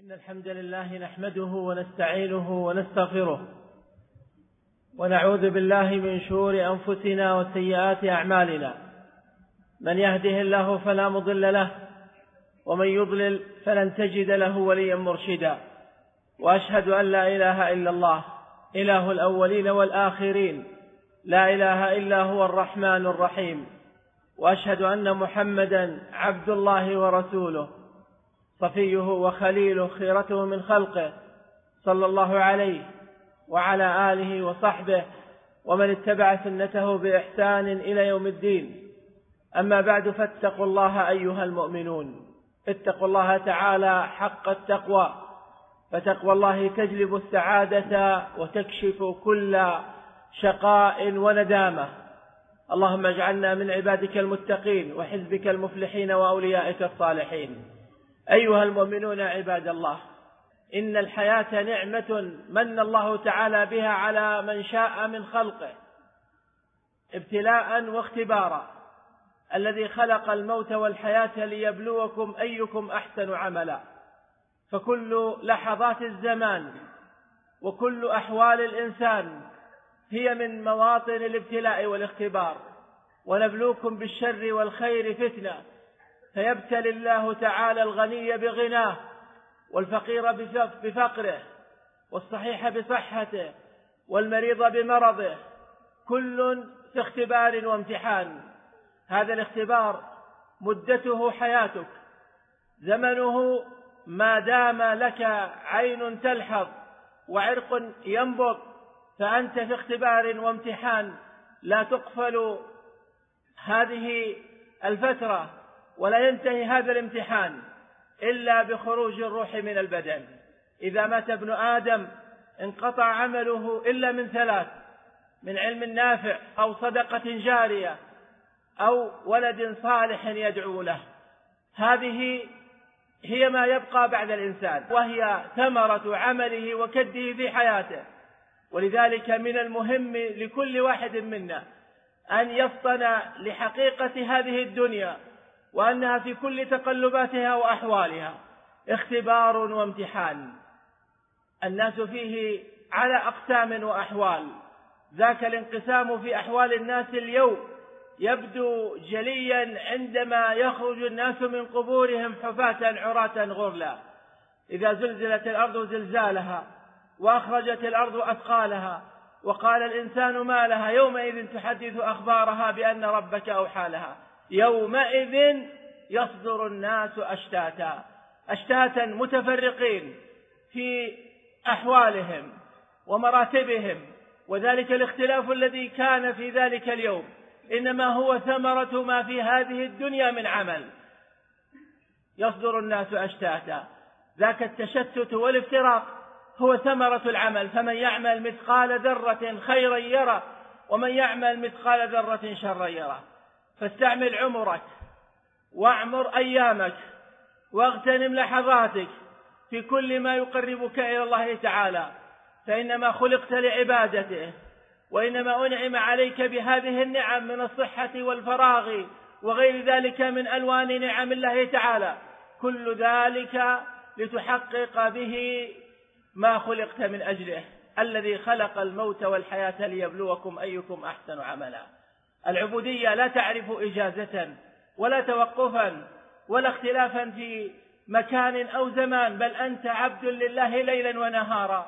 إن الحمد لله نحمده ونستعينه ونستغفره ونعوذ بالله من شرور أنفسنا وسيئات أعمالنا. من يهده الله فلا مضل له ومن يضلل فلن تجد له وليا مرشدا. وأشهد أن لا إله إلا الله إله الأولين والآخرين، لا إله إلا هو الرحمن الرحيم. وأشهد أن محمدا عبد الله ورسوله صفيه وخليله خيرته من خلقه، صلى الله عليه وعلى آله وصحبه ومن اتبع سنته بإحسان إلى يوم الدين. أما بعد، فاتقوا الله أيها المؤمنون، اتقوا الله تعالى حق التقوى، فتقوى الله تجلب السعادة وتكشف كل شقاء وندامة. اللهم اجعلنا من عبادك المتقين وحزبك المفلحين وأوليائك الصالحين. أيها المؤمنون عباد الله، إن الحياة نعمة من الله تعالى بها على من شاء من خلقه ابتلاء واختبارا. الذي خلق الموت والحياة ليبلوكم أيكم أحسن عملا. فكل لحظات الزمان وكل أحوال الإنسان هي من مواطن الابتلاء والاختبار. ونبلوكم بالشر والخير فتنة، فيبتلي الله تعالى الغني بغناه والفقير بفقره والصحيح بصحته والمريض بمرضه، كل في اختبار وامتحان. هذا الاختبار مدته حياتك، زمنه ما دام لك عين تلحظ وعرق ينبض، فأنت في اختبار وامتحان. لا تقفل هذه الفترة ولا ينتهي هذا الامتحان إلا بخروج الروح من البدن. إذا مات ابن آدم انقطع عمله إلا من ثلاث: من علم نافع أو صدقة جارية أو ولد صالح يدعو له. هذه هي ما يبقى بعد الإنسان، وهي ثمرة عمله وكده في حياته. ولذلك من المهم لكل واحد منا أن يفطن لحقيقة هذه الدنيا، وأنها في كل تقلباتها وأحوالها اختبار وامتحان. الناس فيه على أقسام وأحوال. ذاك الانقسام في أحوال الناس اليوم يبدو جليا عندما يخرج الناس من قبورهم حفاة عراة غرلا. إذا زلزلت الأرض زلزالها وأخرجت الأرض أثقالها وقال الإنسان ما لها يومئذ تحدث أخبارها بأن ربك أوحى لها. يومئذ يصدر الناس أشتاتا متفرقين في أحوالهم ومراتبهم. وذلك الاختلاف الذي كان في ذلك اليوم إنما هو ثمرة ما في هذه الدنيا من عمل. يصدر الناس أشتاتا، ذاك التشتت والافتراق هو ثمرة العمل. فمن يعمل مثقال ذرة خيرا يره ومن يعمل مثقال ذرة شرا يره. فاستعمل عمرك واعمر أيامك واغتنم لحظاتك في كل ما يقربك إلى الله تعالى، فإنما خلقت لعبادته، وإنما أنعم عليك بهذه النعم من الصحة والفراغ وغير ذلك من ألوان نعم الله تعالى، كل ذلك لتحقق به ما خلقت من أجله، الذي خلق الموت والحياة ليبلوكم أيكم أحسن عملا. العبودية لا تعرف إجازة ولا توقفا ولا اختلافا في مكان أو زمان، بل أنت عبد لله ليلا ونهارا،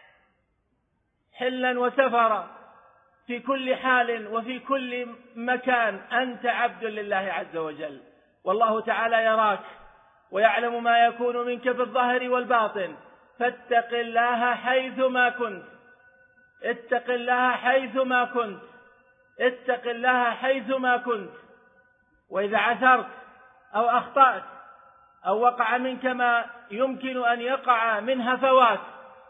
حلا وسفرا، في كل حال وفي كل مكان أنت عبد لله عز وجل. والله تعالى يراك ويعلم ما يكون منك في الظاهر والباطن. فاتق الله حيثما كنت، اتق الله حيثما كنت، اتق الله حيثما كنت. وإذا عثرت أو أخطأت أو وقع منك ما يمكن أن يقع من هفوات،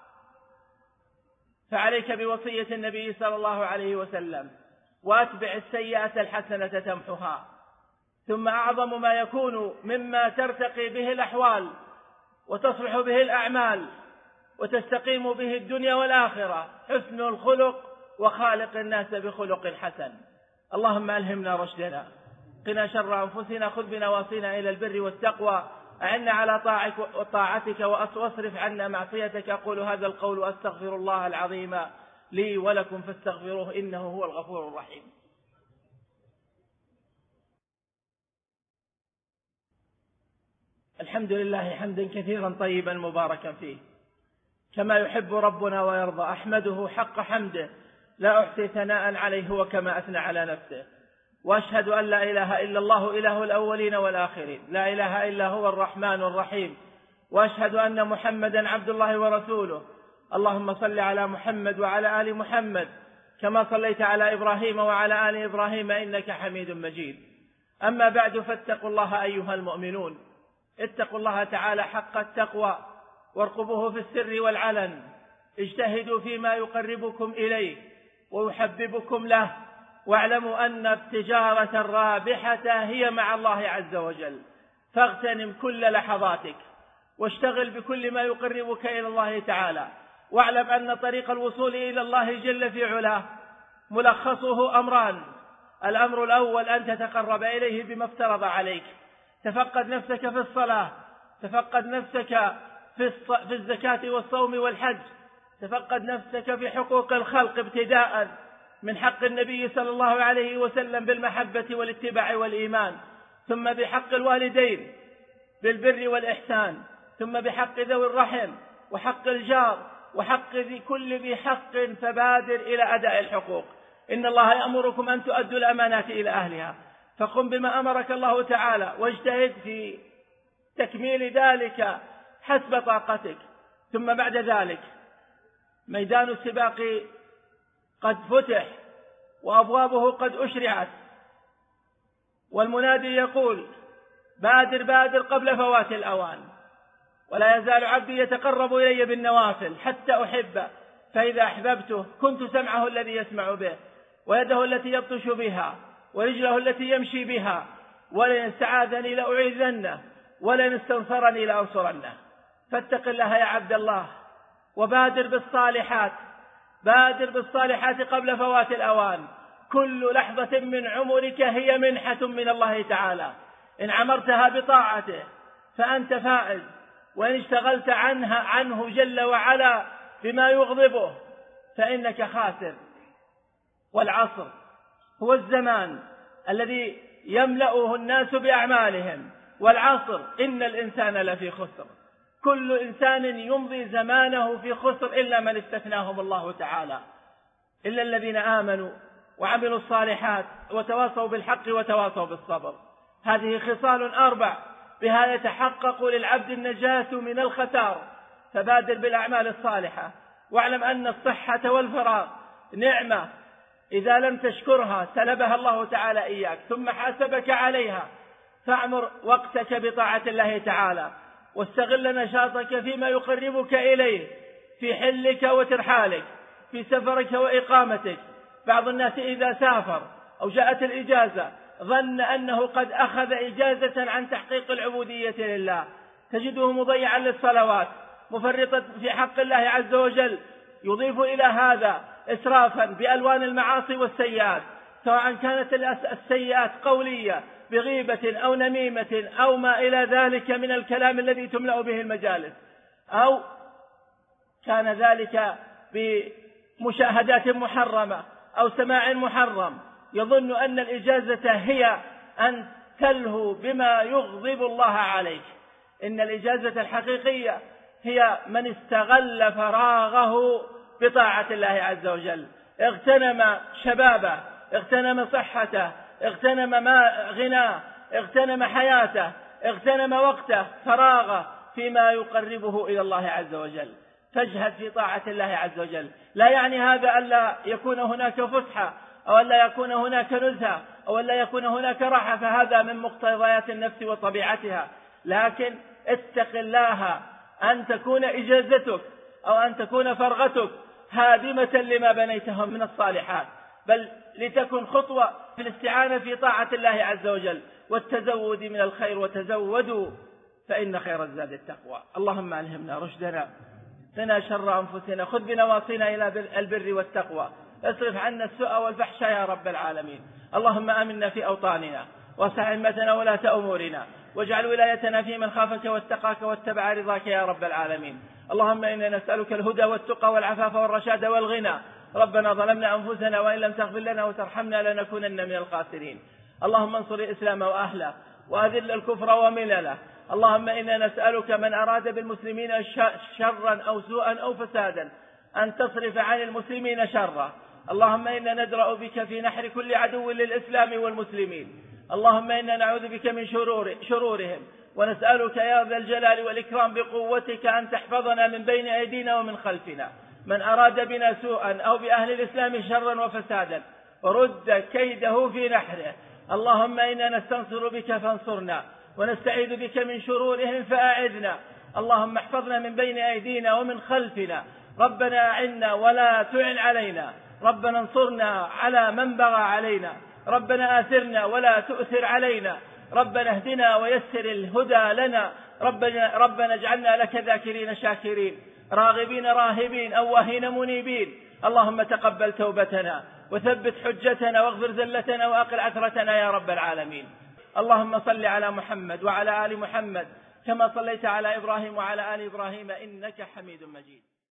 فعليك بوصية النبي صلى الله عليه وسلم: وأتبع السيئة الحسنة تمحها. ثم أعظم ما يكون مما ترتقي به الأحوال وتصلح به الأعمال وتستقيم به الدنيا والآخرة حسن الخلق وخالق الناس بخلق حسن. اللهم ألهمنا رشدنا، قنا شر أنفسنا، خذ بنواصينا إلى البر والتقوى، أعنا على طاعتك واصرف عنا معصيتك. أقول هذا القول وأستغفر الله العظيم لي ولكم فاستغفروه إنه هو الغفور الرحيم. الحمد لله حمدا كثيرا طيبا مباركا فيه كما يحب ربنا ويرضى. أحمده حق حمده لا أحصي ثناء عليه هو كما أثنى على نفسه. وأشهد أن لا إله إلا الله إله الأولين والآخرين، لا إله إلا هو الرحمن الرحيم. وأشهد أن محمدا عبد الله ورسوله. اللهم صل على محمد وعلى آل محمد كما صليت على إبراهيم وعلى آل إبراهيم إنك حميد مجيد. أما بعد، فاتقوا الله أيها المؤمنون، اتقوا الله تعالى حق التقوى وارقبوه في السر والعلن. اجتهدوا فيما يقربكم إليه ويحببكم له، واعلموا أن التجارة الرابحة هي مع الله عز وجل. فاغتنم كل لحظاتك واشتغل بكل ما يقربك إلى الله تعالى، واعلم أن طريق الوصول إلى الله جل في علاه ملخصه أمران. الأمر الأول أن تتقرب إليه بما افترض عليك. تفقد نفسك في الصلاة، تفقد نفسك في الزكاة والصوم والحج، تفقد نفسك في حقوق الخلق ابتداء من حق النبي صلى الله عليه وسلم بالمحبة والاتباع والإيمان، ثم بحق الوالدين بالبر والإحسان، ثم بحق ذوي الرحم وحق الجار وحق كل ذي حق، فبادر إلى أداء الحقوق. إن الله يأمركم أن تؤدوا الأمانات إلى أهلها، فقم بما أمرك الله تعالى واجتهد في تكميل ذلك حسب طاقتك. ثم بعد ذلك ميدان السباق قد فتح وأبوابه قد أشرعت، والمنادي يقول: بادر بادر قبل فوات الأوان. ولا يزال عبدي يتقرب إلي بالنوافل حتى أحبه، فإذا أحببته كنت سمعه الذي يسمع به، ويده التي يبطش بها، ورجله التي يمشي بها، ولئن استعاذني لأعيذنه، ولئن استنصرني لأنصرنه. فاتق الله يا عبد الله، وبادر بالصالحات، بادر بالصالحات قبل فوات الأوان. كل لحظة من عمرك هي منحة من الله تعالى، إن عمرتها بطاعته فأنت فائز، وإن اشتغلت عنه جل وعلا بما يغضبه فإنك خاسر. والعصر هو الزمان الذي يملأه الناس بأعمالهم، والعصر إن الإنسان لفي خسر. كل إنسان يمضي زمانه في خسر إلا من استثناهم الله تعالى، إلا الذين آمنوا وعملوا الصالحات وتواصوا بالحق وتواصوا بالصبر. هذه خصال 4 بها يتحقق للعبد النجاة من الخسار. فبادر بالأعمال الصالحة، واعلم أن الصحة والفراغ نعمة إذا لم تشكرها سلبها الله تعالى إياك ثم حاسبك عليها. فاعمر وقتك بطاعة الله تعالى، واستغل نشاطك فيما يقربك إليه، في حلك وترحالك، في سفرك وإقامتك. بعض الناس إذا سافر أو جاءت الإجازة ظن أنه قد أخذ إجازة عن تحقيق العبودية لله، تجده مضيعا للصلوات، مفرطا في حق الله عز وجل، يضيف إلى هذا إسرافا بألوان المعاصي والسيئات، سواء كانت السيئات قولية بغيبة أو نميمة أو ما إلى ذلك من الكلام الذي تملأ به المجالس، أو كان ذلك بمشاهدات محرمة أو سماع محرم. يظن أن الإجازة هي أن تلهو بما يغضب الله عليك. إن الإجازة الحقيقية هي من استغل فراغه بطاعة الله عز وجل، اغتنم شبابه، اغتنم صحته، اغتنم غناه، اغتنم حياته، اغتنم وقته، فراغه فيما يقربه إلى الله عز وجل. فاجهد في طاعة الله عز وجل. لا يعني هذا ألا يكون هناك فسحة، أو ألا يكون هناك نزهة، أو ألا يكون هناك راحة، فهذا من مقتضيات النفس وطبيعتها. لكن اتق الله أن تكون إجازتك أو أن تكون فرغتك هادمة لما بنيته من الصالحات، بل لتكن خطوة في الاستعانة في طاعة الله عز وجل والتزود من الخير. وتزودوا فإن خير الزاد التقوى. اللهم ألهمنا رشدنا، قنا شر أنفسنا، خذ بنواصينا إلى البر والتقوى، اصرف عنا السوء والفحش يا رب العالمين. اللهم آمنا في أوطاننا، واصلح أئمتنا ولاة أمورنا، واجعل ولايتنا في من خافك واتقاك واتبع رضاك يا رب العالمين. اللهم إنا نسألك الهدى والتقى والعفاف والرشاد والغنى. ربنا ظلمنا أنفسنا وإن لم تغفر لنا وترحمنا لنكونن من الخاسرين. اللهم انصر الإسلام وأهله وأذل الكفر وملله. اللهم إنا نسألك من أراد بالمسلمين شرا أو سوءا أو فسادا أن تصرف عن المسلمين شره. اللهم إنا ندرأ بك في نحر كل عدو للإسلام والمسلمين. اللهم إنا نعوذ بك من شرورهم ونسألك يا ذا الجلال والإكرام بقوتك أن تحفظنا من بين أيدينا ومن خلفنا. من أراد بنا سوءا أو بأهل الإسلام شرا وفسادا ورد كيده في نحره. اللهم إنا نستنصر بك فانصرنا ونستعيذ بك من شرورهم فأعذنا. اللهم احفظنا من بين أيدينا ومن خلفنا. ربنا أعنا ولا تعن علينا. ربنا انصرنا على من بغى علينا. ربنا آثرنا ولا تؤثر علينا. ربنا اهدنا ويسر الهدى لنا. ربنا اجعلنا لك ذاكرين شاكرين راغبين راهبين أواهين منيبين. اللهم تقبل توبتنا وثبت حجتنا واغفر زلتنا وأقل عثرتنا يا رب العالمين. اللهم صل على محمد وعلى آل محمد كما صليت على إبراهيم وعلى آل إبراهيم إنك حميد مجيد.